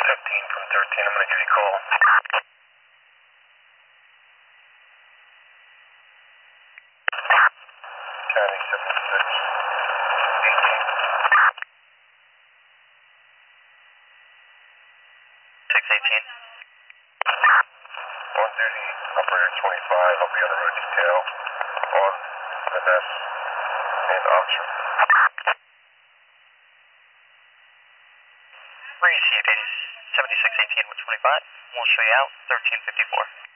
15 from 13, I'm going to give you a call. County 76, 18. 618. On duty, operator 25, I'll be on the road detail on Vanessa and Oxford. Received 7618 with 25. We'll show you out 1354.